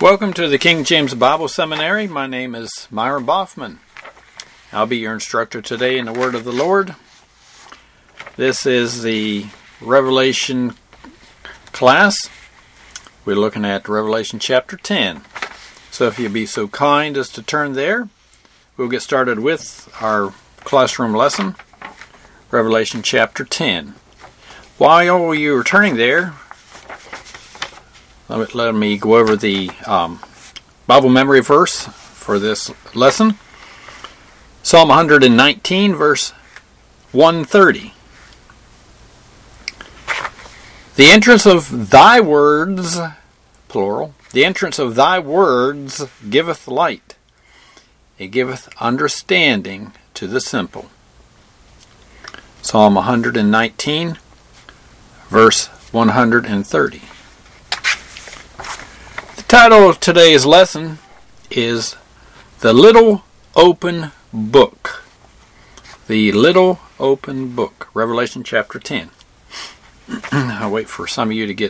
Welcome to the King James Bible Seminary. My name is Myron Boffman. I'll be your instructor today in the Word of the Lord. This is the Revelation class. We're looking at Revelation chapter 10. So if you'd be so kind as to turn there, we'll get started with our classroom lesson, Revelation chapter 10. While you are turning there, let me go over the Bible memory verse for this lesson. Psalm 119, verse 130. The entrance of thy words, plural, the entrance of thy words giveth light. It giveth understanding to the simple. Psalm 119, verse 130. The title of today's lesson is The Little Open Book. The Little Open Book, Revelation chapter 10. I'll wait for some of you to get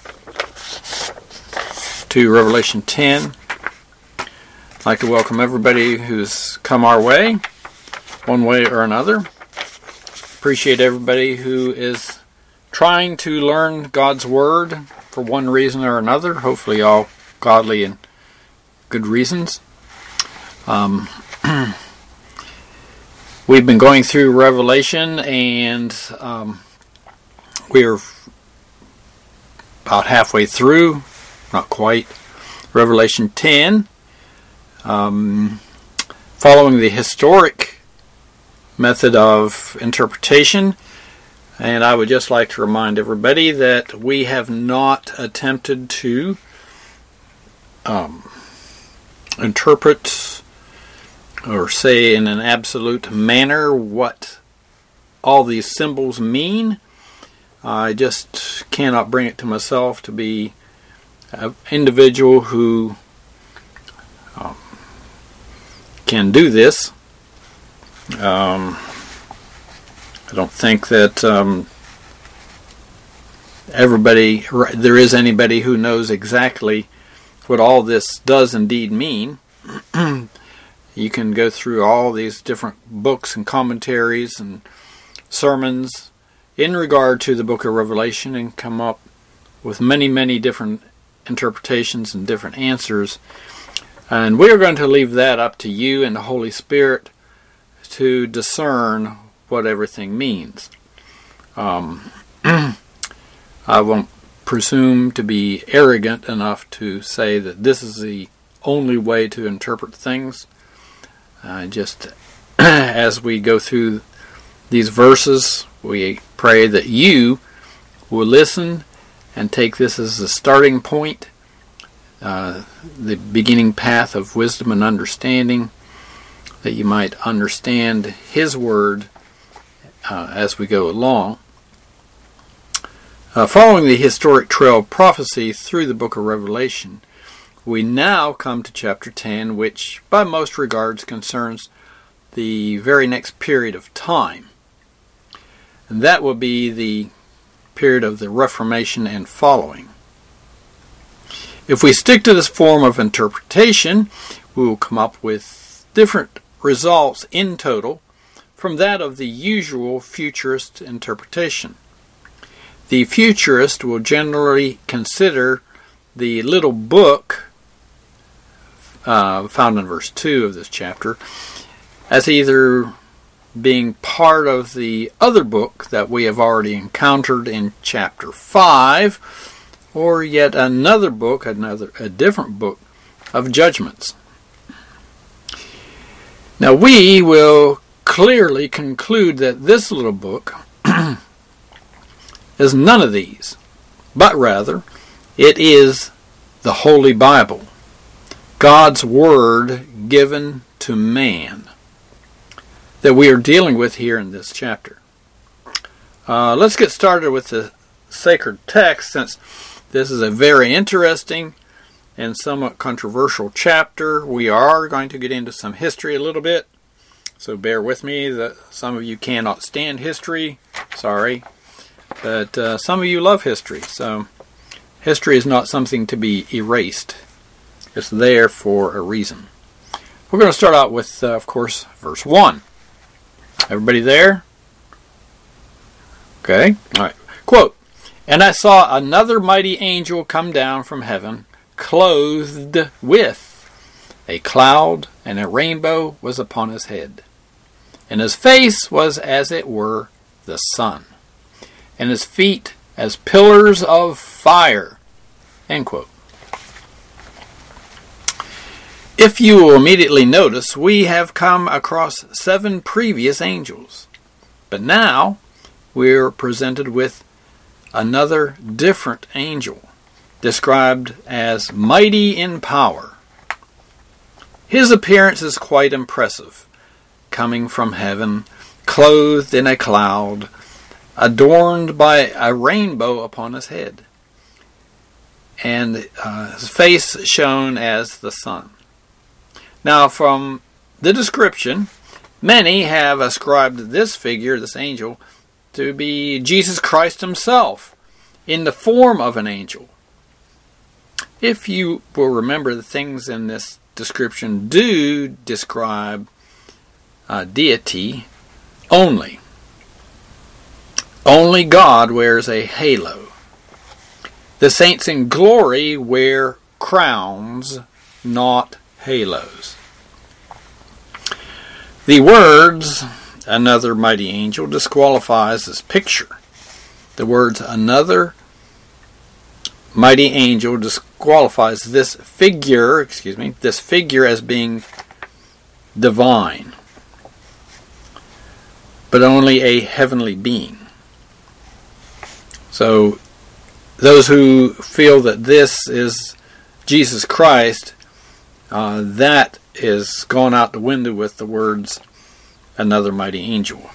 to Revelation 10. I'd like to welcome everybody who's come our way, one way or another. Appreciate everybody who is trying to learn God's Word for one reason or another, hopefully all godly and good reasons. We've been going through Revelation, and we're about halfway through, not quite, Revelation 10, following the historic method of interpretation. And I would just like to remind everybody that we have not attempted to interpret or say in an absolute manner what all these symbols mean. I just cannot bring it to myself to be an individual who can do this. I don't think that there is anybody who knows exactly what all this does indeed mean. You can go through all these different books and commentaries and sermons in regard to the book of Revelation and come up with many, many different interpretations and different answers. And we are going to leave that up to you and the Holy Spirit to discern what everything means. I won't presume to be arrogant enough to say that this is the only way to interpret things. Just as we go through these verses, we pray that you will listen and take this as the starting point, the beginning path of wisdom and understanding, that you might understand His Word as we go along. Following the historic trail of prophecy through the book of Revelation, we now come to chapter 10, which by most regards concerns the very next period of time. And that will be the period of the Reformation and following. If we stick to this form of interpretation, we will come up with different results in total from that of the usual futurist interpretation. The futurist will generally consider the little book found in verse 2 of this chapter as either being part of the other book that we have already encountered in chapter 5, or yet another book, a different book of judgments. Now we will clearly conclude that this little book is none of these, but rather it is the Holy Bible, God's Word given to man, that we are dealing with here in this chapter. Let's get started with the sacred text, since this is a very interesting and somewhat controversial chapter. We are going to get into some history a little bit, so bear with me that some of you cannot stand history. Sorry. But some of you love history, so history is not something to be erased. It's there for a reason. We're going to start out with, of course, verse 1. Everybody there? Okay. All right. Quote, "And I saw another mighty angel come down from heaven, clothed with a cloud, and a rainbow was upon his head. And his face was as it were the sun, and his feet as pillars of fire." End quote. If you will immediately notice, we have come across 7 previous angels. But now we're presented with another different angel, described as mighty in power. His appearance is quite impressive, coming from heaven, clothed in a cloud, adorned by a rainbow upon his head, and his face shone as the sun. Now, from the description, many have ascribed this figure, this angel, to be Jesus Christ himself, in the form of an angel. If you will remember, the things in this description do describe deity only. Only God wears a halo. The saints in glory wear crowns, not halos. The words, "another mighty angel," disqualifies this picture. The words, "another mighty angel," disqualifies this figure as being divine, but only a heavenly being. So those who feel that this is Jesus Christ, that is gone out the window with the words, "another mighty angel."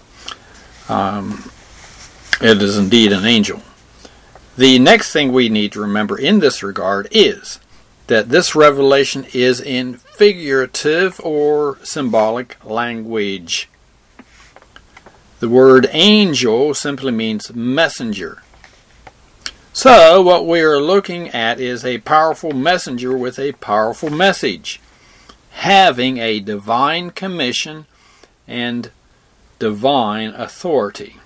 It is indeed an angel. The next thing we need to remember in this regard is that this revelation is in figurative or symbolic language. The word angel simply means messenger. So what we are looking at is a powerful messenger with a powerful message, having a divine commission and divine authority.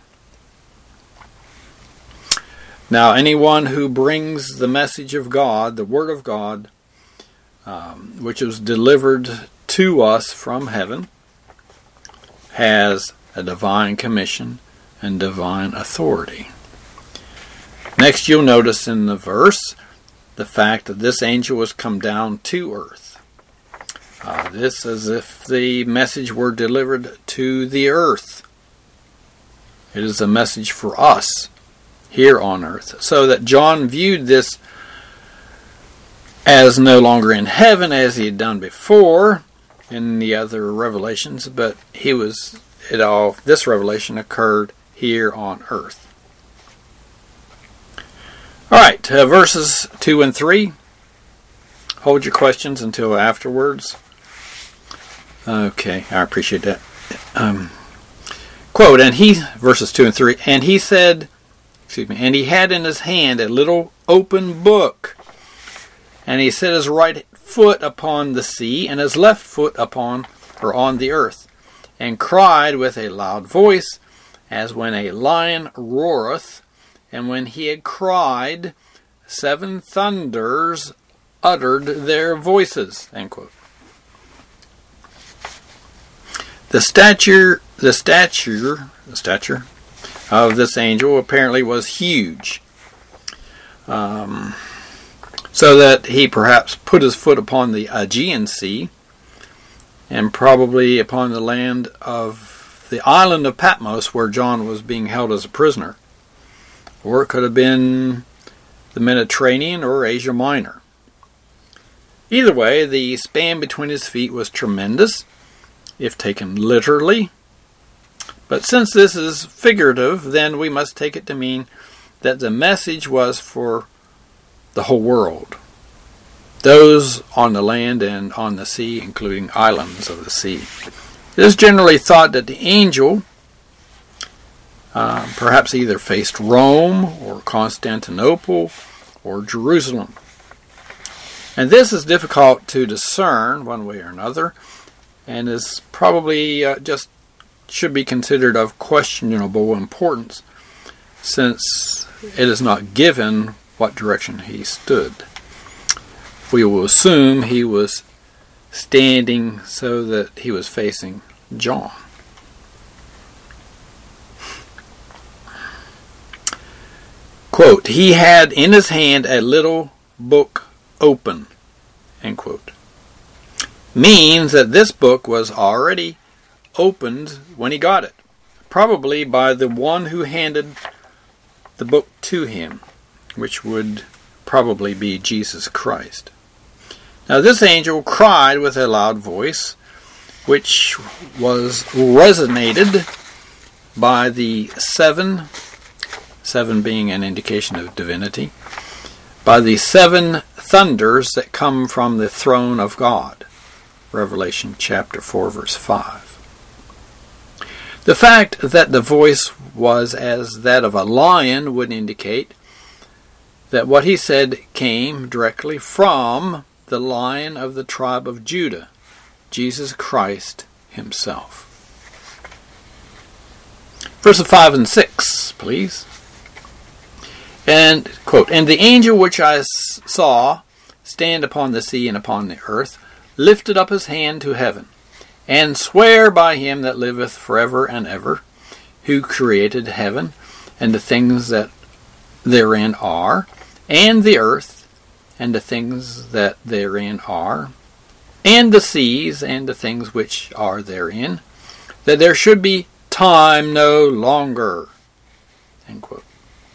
Now, anyone who brings the message of God, the Word of God, which was delivered to us from heaven, has a divine commission and divine authority. Next, you'll notice in the verse the fact that this angel has come down to earth. This as if the message were delivered to the earth. It is a message for us here on earth. So that John viewed this as no longer in heaven as he had done before in the other revelations, but this revelation occurred here on earth. Alright, verses 2 and 3. Hold your questions until afterwards. Okay, I appreciate that. Quote, verses 2 and 3, and he had in his hand a little open book, and he set his right foot upon the sea, and his left foot on the earth, and cried with a loud voice, as when a lion roareth, and when he had cried, 7 thunders uttered their voices. End quote. The stature of this angel apparently was huge, so that he perhaps put his foot upon the Aegean Sea, and probably upon the land of the island of Patmos, where John was being held as a prisoner. Or it could have been the Mediterranean or Asia Minor. Either way, the span between his feet was tremendous, if taken literally. But since this is figurative, then we must take it to mean that the message was for the whole world. Those on the land and on the sea, including islands of the sea. It is generally thought that the angel perhaps either faced Rome or Constantinople or Jerusalem. And this is difficult to discern one way or another, and is probably just should be considered of questionable importance, since it is not given what direction he stood. We will assume he was standing so that he was facing John. Quote, he had in his hand a little book open, end quote, means that this book was already opened when he got it, probably by the one who handed the book to him, which would probably be Jesus Christ. Now this angel cried with a loud voice, which was resonated by the seven being an indication of divinity, by the seven thunders that come from the throne of God. Revelation chapter 4, verse 5. The fact that the voice was as that of a lion would indicate that what he said came directly from the Lion of the tribe of Judah, Jesus Christ himself. Verses 5 and 6, please. And, quote, and the angel which I saw stand upon the sea and upon the earth lifted up his hand to heaven, and sware by him that liveth forever and ever, who created heaven, and the things that therein are, and the earth, and the things that therein are, and the seas, and the things which are therein, that there should be time no longer. End quote.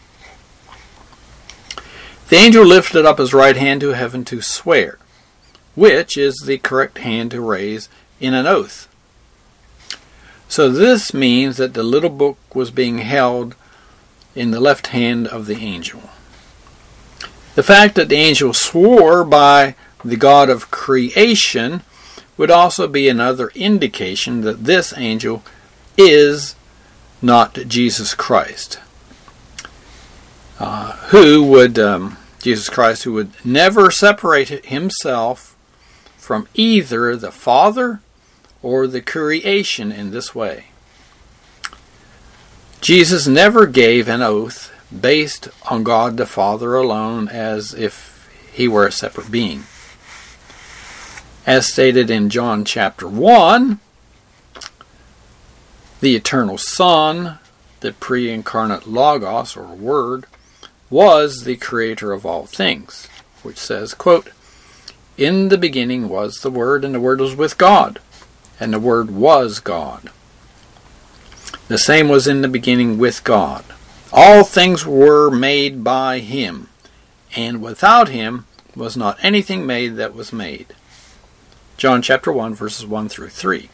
The angel lifted up his right hand to heaven to swear, which is the correct hand to raise in an oath. So this means that the little book was being held in the left hand of the angel. The fact that the angel swore by the God of creation would also be another indication that this angel is not Jesus Christ, Jesus Christ, who would never separate himself from either the Father or the creation in this way. Jesus never gave an oath based on God the Father alone as if he were a separate being. As stated in John chapter 1, the eternal Son, the pre-incarnate Logos, or Word, was the creator of all things, which says, quote, in the beginning was the Word, and the Word was with God, and the Word was God. The same was in the beginning with God. All things were made by him, and without him was not anything made that was made. John chapter 1, verses 1 through 3.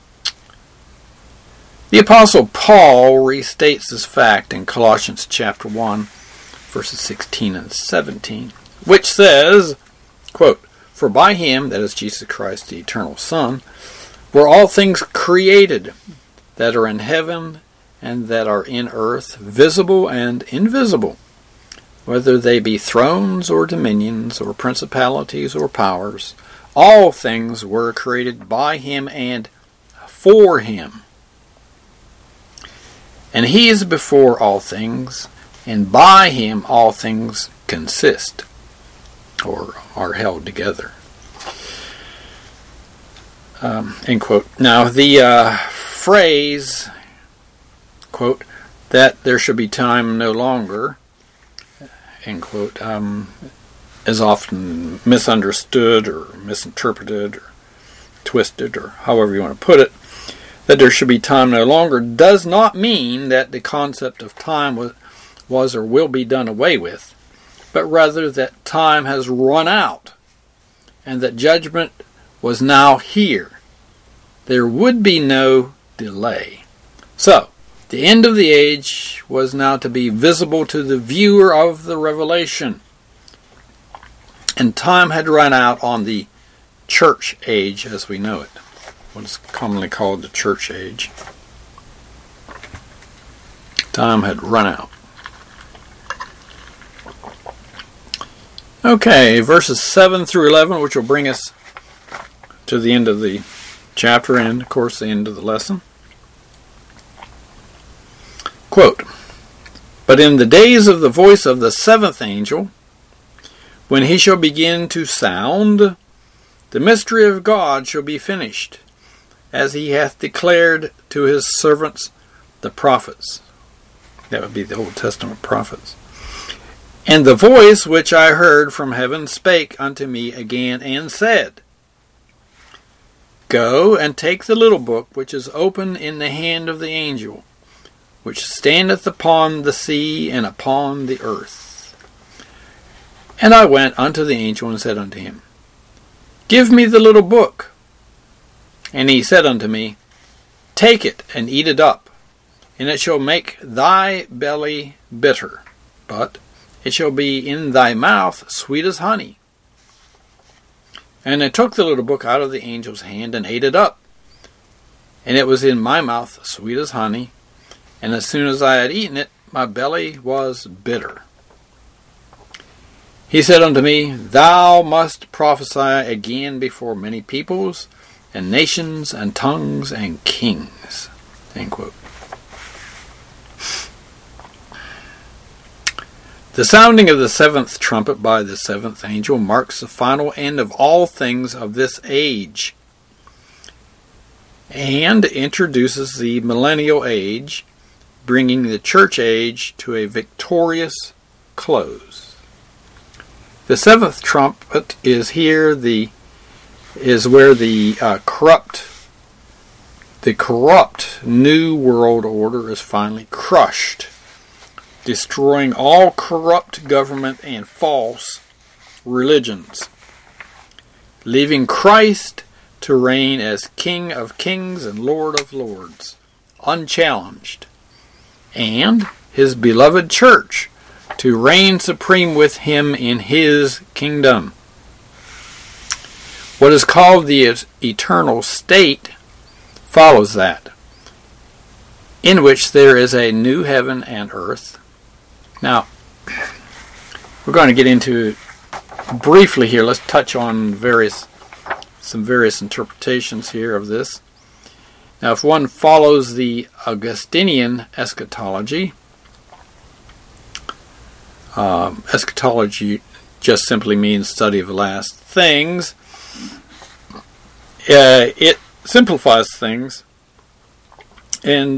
The Apostle Paul restates this fact in Colossians chapter 1, verses 16 and 17, which says, quote, for by him, that is Jesus Christ, the eternal Son, were all things created that are in heaven and that are in earth, visible and invisible, whether they be thrones or dominions or principalities or powers. All things were created by him and for him. And he is before all things, and by him all things consist, or are held together. End quote. Now, the phrase, quote, that there should be time no longer, end quote, is often misunderstood or misinterpreted or twisted, or however you want to put it. That there should be time no longer does not mean that the concept of time was or will be done away with, but rather that time has run out and that judgment was now here. There would be no delay. So, the end of the age was now to be visible to the viewer of the revelation. And time had run out on the church age as we know it, what is commonly called the church age. Time had run out. Okay, verses 7 through 11, which will bring us to the end of the chapter and, of course, the end of the lesson. Quote, "But in the days of the voice of the seventh angel, when he shall begin to sound, the mystery of God shall be finished, as he hath declared to his servants the prophets." That would be the Old Testament prophets. "And the voice which I heard from heaven spake unto me again and said, Go and take the little book which is open in the hand of the angel, which standeth upon the sea and upon the earth. And I went unto the angel and said unto him, Give me the little book. And he said unto me, Take it and eat it up, and it shall make thy belly bitter, but it shall be in thy mouth sweet as honey. And I took the little book out of the angel's hand and ate it up, and it was in my mouth sweet as honey, and as soon as I had eaten it, my belly was bitter. He said unto me, Thou must prophesy again before many peoples, and nations, and tongues, and kings. End quote. The sounding of the seventh trumpet by the seventh angel marks the final end of all things of this age, and introduces the millennial age, bringing the church age to a victorious close. The seventh trumpet is where the corrupt new world order is finally crushed, destroying all corrupt government and false religions, leaving Christ to reign as King of Kings and Lord of Lords, unchallenged, and his beloved church to reign supreme with him in his kingdom. What is called the eternal state follows that, in which there is a new heaven and earth. Now, we're going to get into briefly here. Let's touch on some various interpretations here of this. Now, if one follows the Augustinian eschatology, eschatology just simply means study of the last things. It simplifies things, and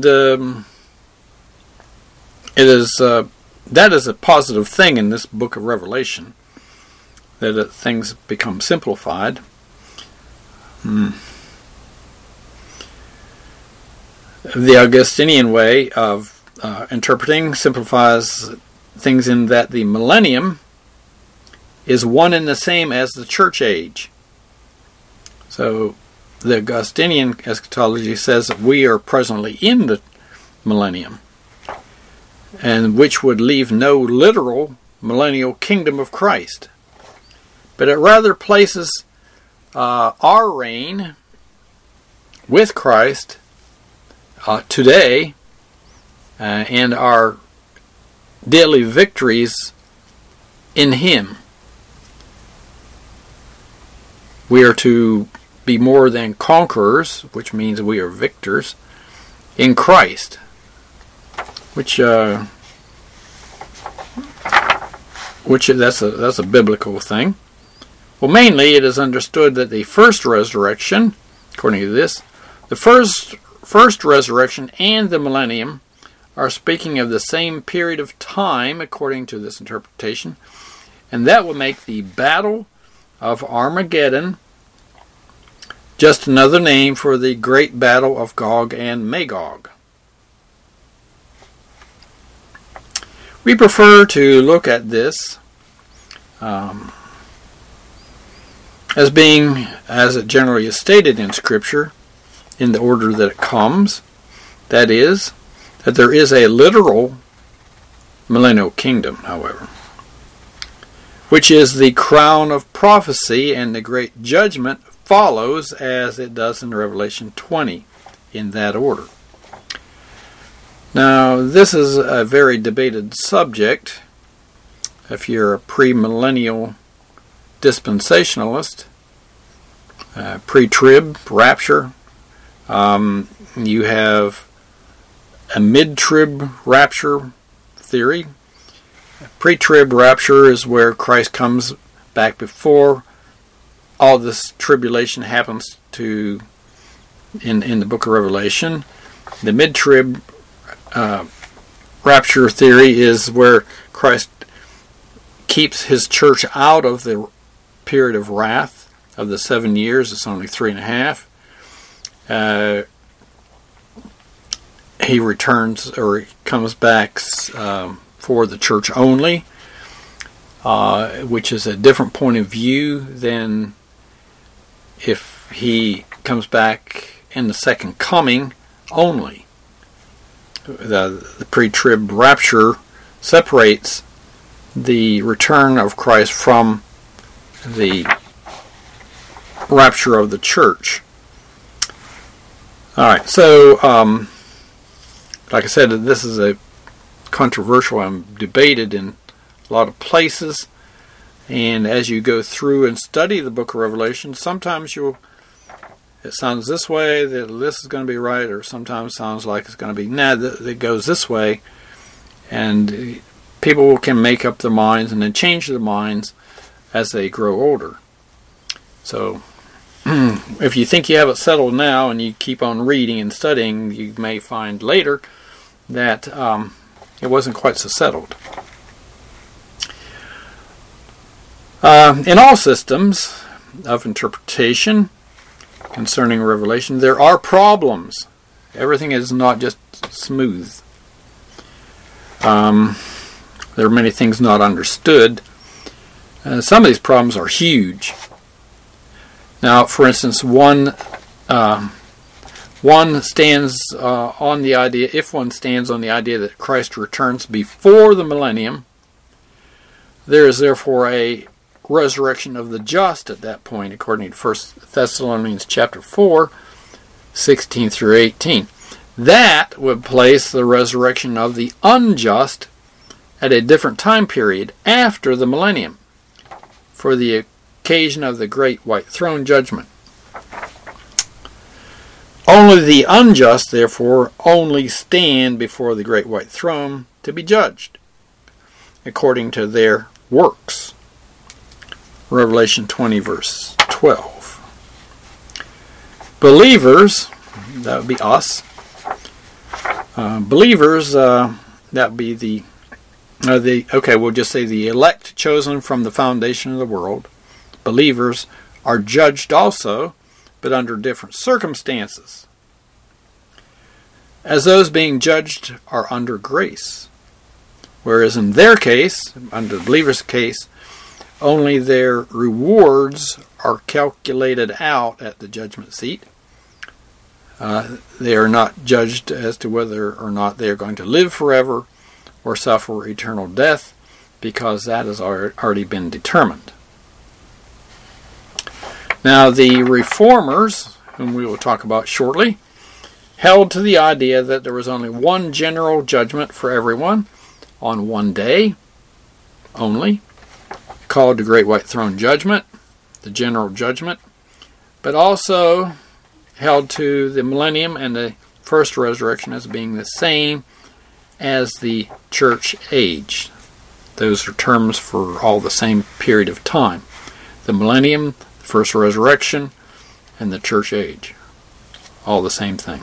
that is a positive thing in this book of Revelation, that things become simplified. The Augustinian way of interpreting simplifies things in that the millennium is one and the same as the church age. So the Augustinian eschatology says that we are presently in the millennium, and which would leave no literal millennial kingdom of Christ, but it rather places our reign with Christ today and our daily victories in him. We are to be more than conquerors, which means we are victors in Christ, which that's a biblical thing. Well, mainly it is understood that the first resurrection, according to this, the first resurrection and the millennium are speaking of the same period of time, according to this interpretation, and that will make the battle of Armageddon just another name for the great battle of Gog and Magog. We prefer to look at this as being, as it generally is stated in Scripture, in the order that it comes. That is, that there is a literal millennial kingdom, however, which is the crown of prophecy, and the great judgment follows as it does in Revelation 20, in that order. Now, this is a very debated subject. If you're a premillennial dispensationalist, pre-trib rapture. You have a mid-trib rapture theory. Pre-trib rapture is where Christ comes back before all this tribulation happens in the book of Revelation. The mid-trib rapture theory is where Christ keeps his church out of the period of wrath of the 7 years. It's only 3.5. He returns, or he comes back for the church only, which is a different point of view than if he comes back in the second coming only. The pre-trib rapture separates the return of Christ from the rapture of the church. Alright, so like I said, this is a controversial and debated in a lot of places, and as you go through and study the book of Revelation, sometimes it sounds this way, that this is going to be right, or sometimes it sounds like it's going to be, it goes this way, and people can make up their minds and then change their minds as they grow older. So if you think you have it settled now and you keep on reading and studying, you may find later that it wasn't quite so settled. In all systems of interpretation concerning Revelation, there are problems. Everything is not just smooth. There are many things not understood. Some of these problems are huge. Now, for instance, one stands on the idea, if one stands on the idea that Christ returns before the millennium, there is therefore a resurrection of the just at that point, according to 1 Thessalonians chapter 4, 16 through 18. That would place the resurrection of the unjust at a different time period after the millennium, for the occasion of the great white throne judgment. Only the unjust, therefore, only stand before the great white throne to be judged, according to their works. Revelation 20, verse 12. Believers, that would be us. Believers, that would be we'll just say the elect chosen from the foundation of the world. Believers are judged also, but under different circumstances, as those being judged are under grace. Whereas in their case, under the believer's case, only their rewards are calculated out at the judgment seat. They are not judged as to whether or not they are going to live forever or suffer eternal death, because that has already been determined. Now, the reformers, whom we will talk about shortly, held to the idea that there was only one general judgment for everyone on one day only, called the Great White Throne Judgment, the General Judgment, but also held to the millennium and the first resurrection as being the same as the church age. Those are terms for all the same period of time. The millennium, the first resurrection, and the church age. All the same thing.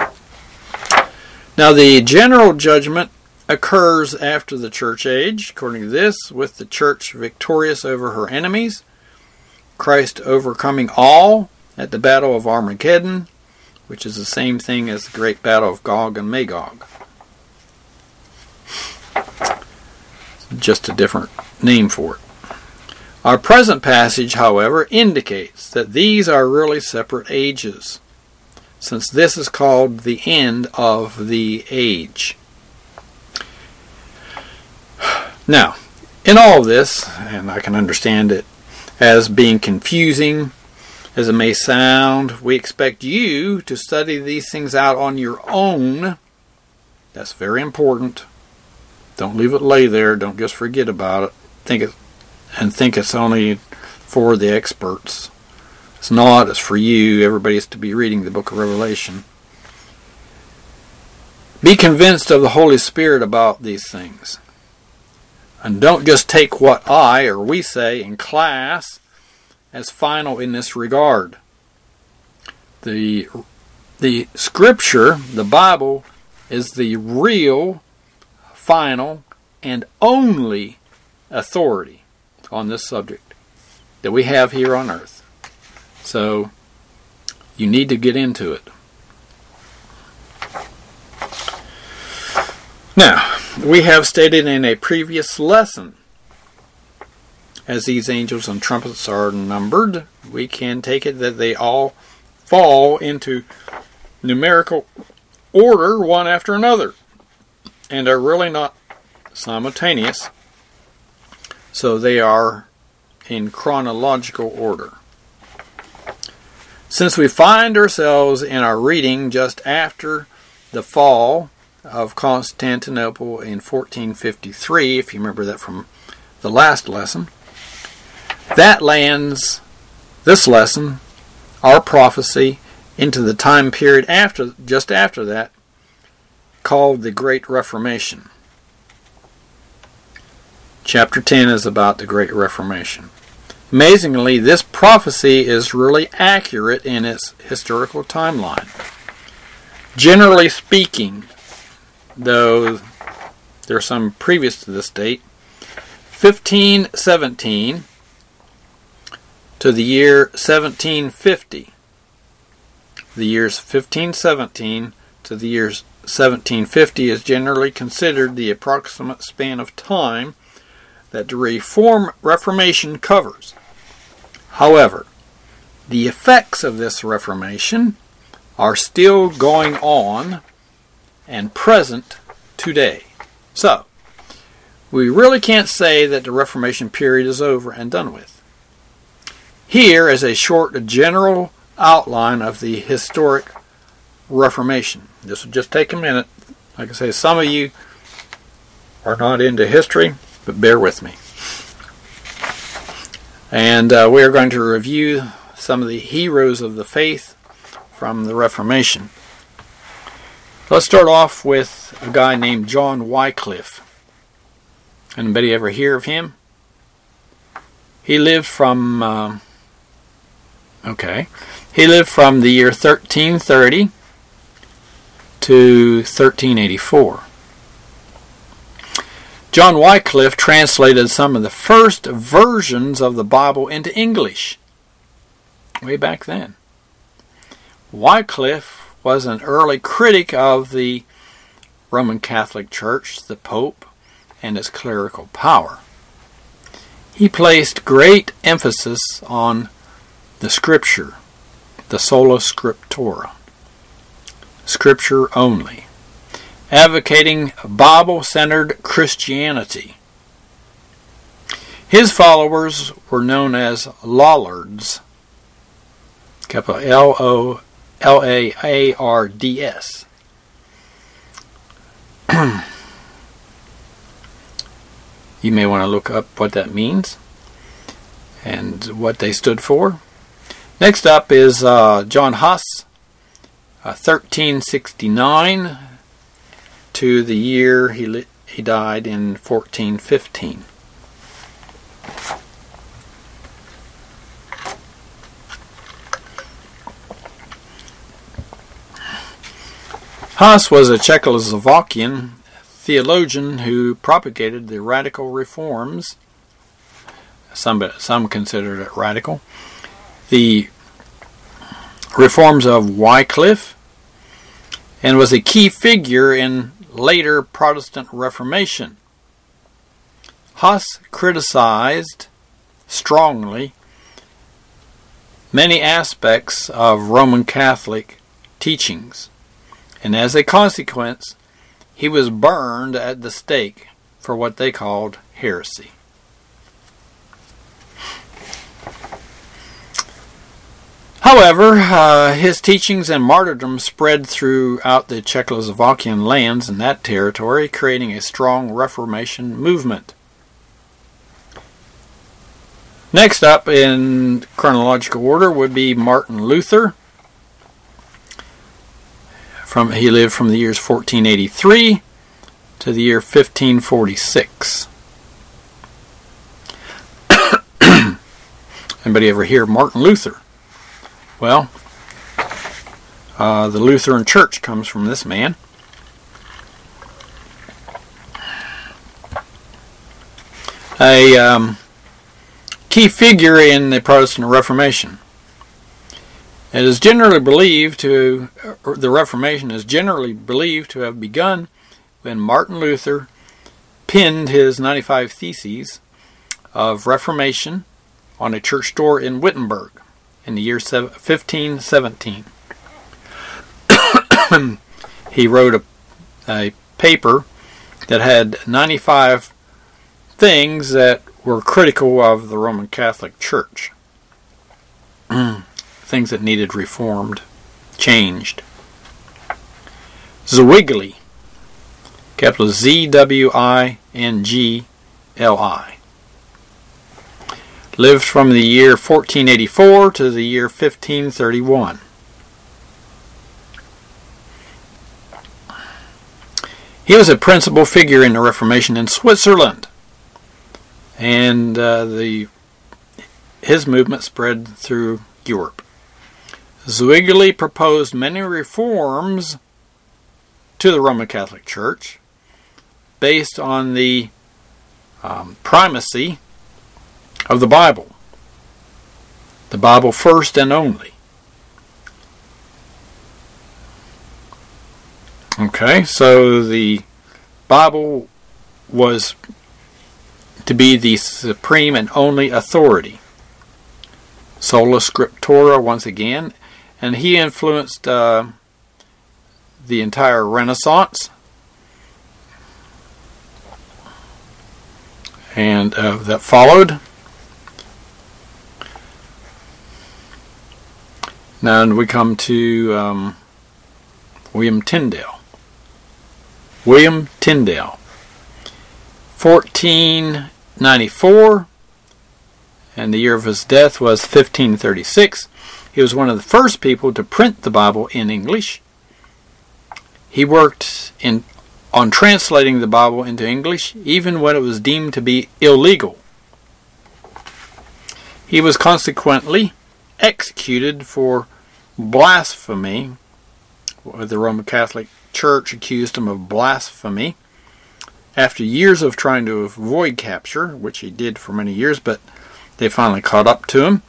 Now, the general judgment occurs after the church age, according to this, with the church victorious over her enemies, Christ overcoming all at the battle of Armageddon, which is the same thing as the great battle of Gog and Magog. Just a different name for it. Our present passage, however, indicates that these are really separate ages, since this is called the end of the age. Now, in all of this, and I can understand it as being confusing as it may sound, we expect you to study these things out on your own. That's very important. Don't leave it lay there. Don't just forget about it. Think it's only for the experts. It's not. It's for you. Everybody is to be reading the book of Revelation. Be convinced of the Holy Spirit about these things. And don't just take what I or we say in class as final in this regard. The Scripture, the Bible, is the real, final, and only authority on this subject that we have here on earth. So, you need to get into it. Now, we have stated in a previous lesson, as these angels and trumpets are numbered, we can take it that they all fall into numerical order one after another and are really not simultaneous. So they are in chronological order. Since we find ourselves in our reading just after the fall of Constantinople in 1453, if you remember that from the last lesson, that lands this lesson, our prophecy, into the time period just after that, called the Great Reformation. Chapter 10 is about the Great Reformation. Amazingly, this prophecy is really accurate in its historical timeline. Generally speaking, though there are some previous to this date, 1517 to the year 1750. The years 1517 to the years 1750 is generally considered the approximate span of time that the Reformation covers. However, the effects of this Reformation are still going on and present today. So, we really can't say that the Reformation period is over and done with. Here is a short general outline of the historic Reformation. This will just take a minute. Like I say, some of you are not into history, but bear with me. And we are going to review some of the heroes of the faith from the Reformation. Let's start off with a guy named John Wycliffe. Anybody ever hear of him? He lived from He lived from the year 1330 to 1384. John Wycliffe translated some of the first versions of the Bible into English way back then. Wycliffe was an early critic of the Roman Catholic Church, the Pope, and its clerical power. He placed great emphasis on the Scripture, the sola scriptura, Scripture only, advocating Bible-centered Christianity. His followers were known as Lollards, capital L-O-L-A-A-R-D-S. You may want to look up what that means and what they stood for. Next up is John Huss, 1369 to the year he died in 1415. Huss was a Czechoslovakian theologian who propagated the radical reforms. Some considered it radical. The reforms of Wycliffe, and was a key figure in later Protestant Reformation. Huss criticized strongly many aspects of Roman Catholic teachings, and as a consequence, he was burned at the stake for what they called heresy. However, his teachings and martyrdom spread throughout the Czechoslovakian lands in that territory, creating a strong Reformation movement. Next up in chronological order would be Martin Luther. He lived from the years 1483 to the year 1546. Anybody ever hear Martin Luther? Well, the Lutheran Church comes from this man. A key figure in the Protestant Reformation. It is generally believed the Reformation is generally believed to have begun when Martin Luther penned his 95 Theses of Reformation on a church door in Wittenberg in the year 1517. He wrote a paper that had 95 things that were critical of the Roman Catholic Church. Things that needed reformed, changed. Zwingli, capital Zwingli, lived from the year 1484 to the year 1531. He was a principal figure in the Reformation in Switzerland, and his movement spread through Europe. Zwingli proposed many reforms to the Roman Catholic Church based on the primacy of the Bible first and only. Okay, so the Bible was to be the supreme and only authority. Sola Scriptura once again, and he influenced the entire Renaissance and that followed. Now we come to William Tyndale. William Tyndale, 1494, and the year of his death was 1536. He was one of the first people to print the Bible in English. He worked on translating the Bible into English, even when it was deemed to be illegal. He was consequently executed for blasphemy. The Roman Catholic Church accused him of blasphemy after years of trying to avoid capture, which he did for many years, but they finally caught up to him.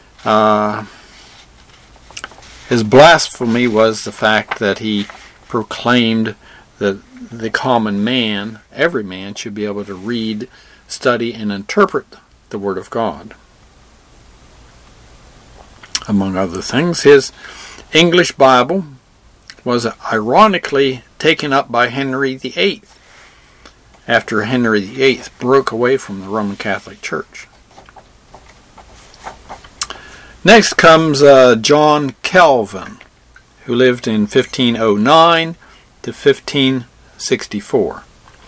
His blasphemy was the fact that he proclaimed that the common man, every man, should be able to read, study, and interpret the Word of God. Among other things, his English Bible was ironically taken up by Henry VIII after Henry VIII broke away from the Roman Catholic Church. Next comes John Calvin, who lived in 1509 to 1564.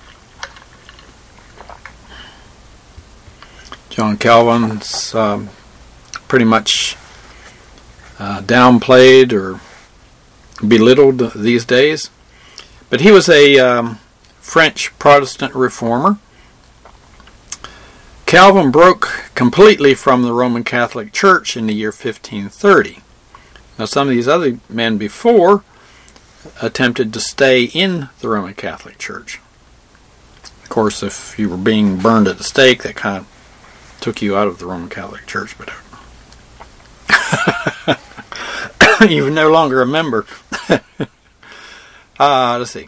John Calvin's pretty much downplayed or belittled these days, but he was a French Protestant reformer. Calvin broke completely from the Roman Catholic Church in the year 1530. Now, some of these other men before attempted to stay in the Roman Catholic Church. Of course, if you were being burned at the stake, that kind of took you out of the Roman Catholic Church, but you're no longer a member. Let's see.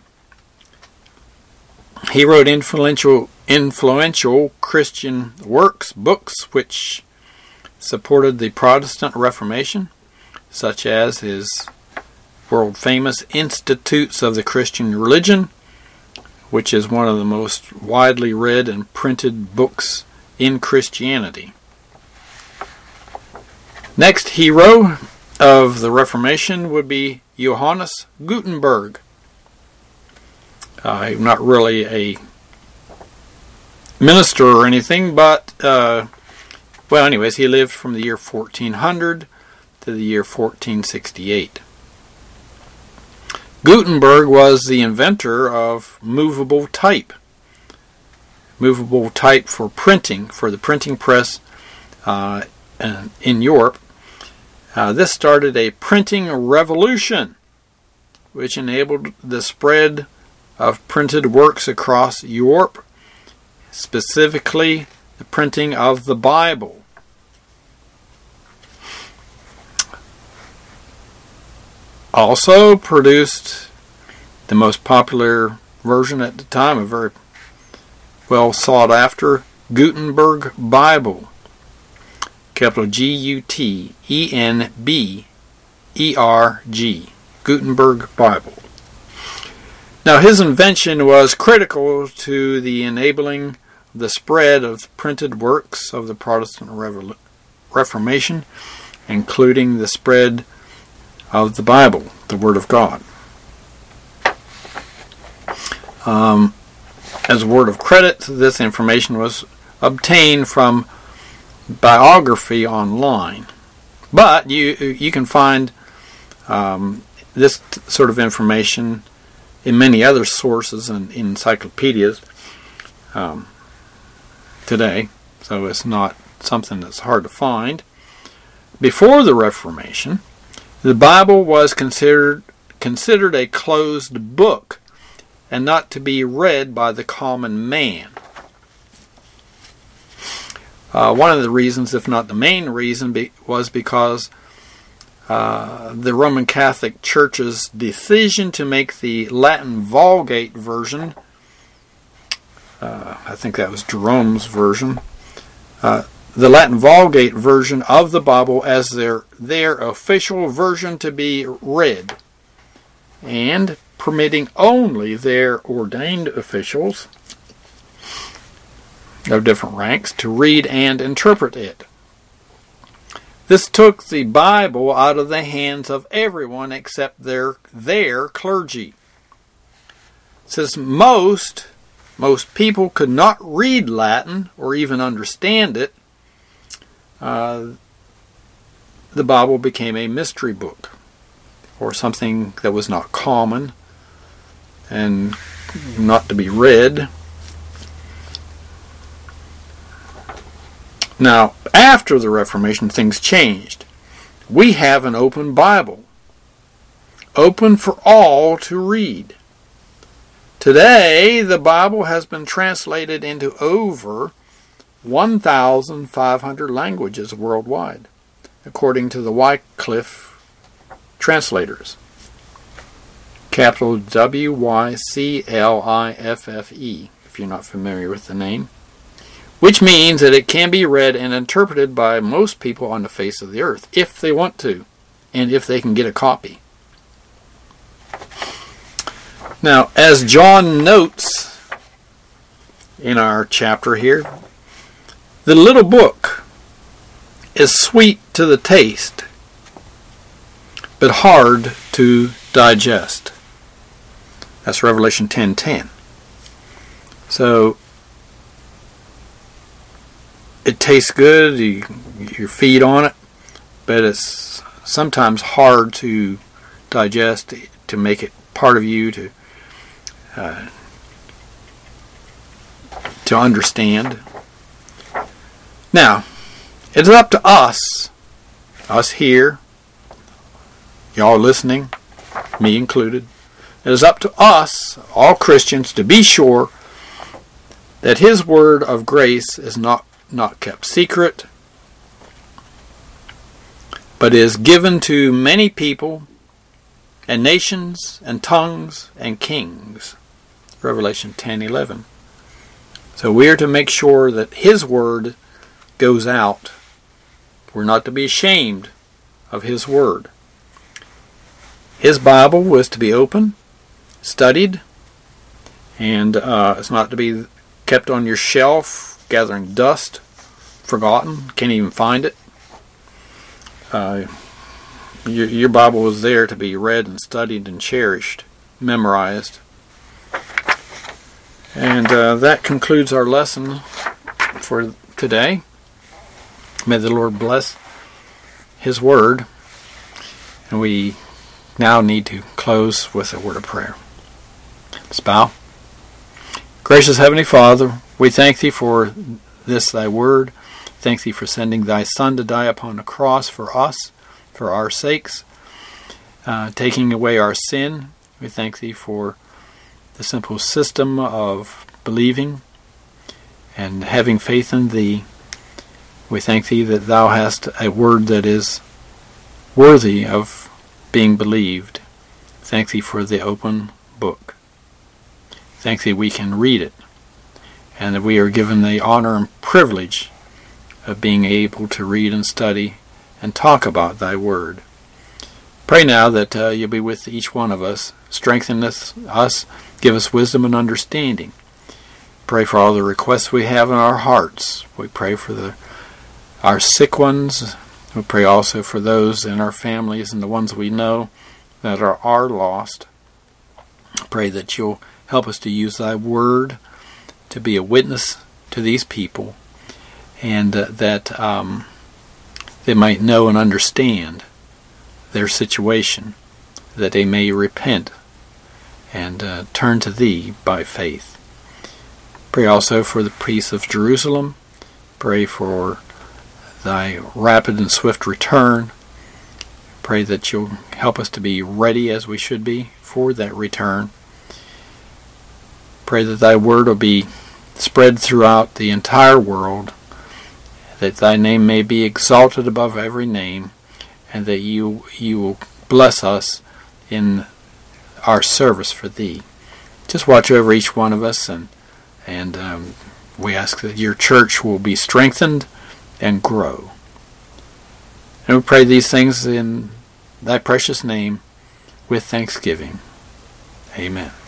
He wrote influential Christian books which supported the Protestant Reformation, such as his world-famous Institutes of the Christian Religion, which is one of the most widely read and printed books in Christianity. Next hero of the Reformation would be Johannes Gutenberg. Not really a minister or anything, but Well, anyways, he lived from the year 1400 to the year 1468. Gutenberg was the inventor of movable type. Movable type for printing, for the printing press in Europe. This started a printing revolution, which enabled the spread of printed works across Europe, specifically the printing of the Bible. Also produced the most popular version at the time, a very well sought after Gutenberg Bible. Capital Gutenberg, Gutenberg Bible. Now, his invention was critical to the enabling the spread of printed works of the Protestant Reformation, including the spread of the Bible, the Word of God. As a word of credit, this information was obtained from biography online. But you can find this sort of information in many other sources and encyclopedias today, so it's not something that's hard to find. Before the Reformation, the Bible was considered a closed book and not to be read by the common man. One of the reasons, if not the main reason, was because the Roman Catholic Church's decision to make the Latin Vulgate version, I think that was Jerome's version, the Latin Vulgate version of the Bible as their official version to be read, and permitting only their ordained officials of different ranks to read and interpret it. This took the Bible out of the hands of everyone except their clergy. Since most people could not read Latin or even understand it, the Bible became a mystery book, or something that was not common and not to be read. Now, after the Reformation, things changed. We have an open Bible, open for all to read. Today, the Bible has been translated into over 1,500 languages worldwide, according to the Wycliffe translators. Capital Wycliffe, if you're not familiar with the name. Which means that it can be read and interpreted by most people on the face of the earth, if they want to, and if they can get a copy. Now, as John notes in our chapter here, the little book is sweet to the taste, but hard to digest. That's Revelation 10:10. So, it tastes good, you feed on it, but it's sometimes hard to digest, to make it part of you, to understand. Now, it's up to us here, y'all listening, me included, it is up to us, all Christians, to be sure that His word of grace is not kept secret, but is given to many people and nations and tongues and kings. Revelation 10:11. So we are to make sure that His word goes out. We're not to be ashamed of His word. His Bible was to be open, studied, and it's not to be kept on your shelf gathering dust, forgotten, can't even find it. Your Bible was there to be read and studied and cherished, memorized. And that concludes our lesson for today. May the Lord bless His Word. And we now need to close with a word of prayer. Let's bow. Gracious Heavenly Father, we thank Thee for this Thy Word. Thank Thee for sending Thy Son to die upon the cross for us, for our sakes, taking away our sin. We thank Thee for the simple system of believing and having faith in Thee. We thank Thee that Thou hast a Word that is worthy of being believed. Thank Thee for the open book. Thank Thee we can read it, and that we are given the honor and privilege of being able to read and study and talk about Thy Word. Pray now that You'll be with each one of us, strengthen us, give us wisdom and understanding. Pray for all the requests we have in our hearts. We pray for our sick ones. We pray also for those in our families and the ones we know that are lost. Pray that You'll help us to use Thy Word to be a witness to these people, and that they might know and understand their situation, that they may repent and turn to Thee by faith. Pray also for the peace of Jerusalem. Pray for Thy rapid and swift return. Pray that You'll help us to be ready as we should be for that return. Pray that Thy Word will be spread throughout the entire world, that Thy name may be exalted above every name, and that You will bless us in our service for Thee. Just watch over each one of us, and we ask that Your church will be strengthened and grow. And we pray these things in Thy precious name with thanksgiving. Amen.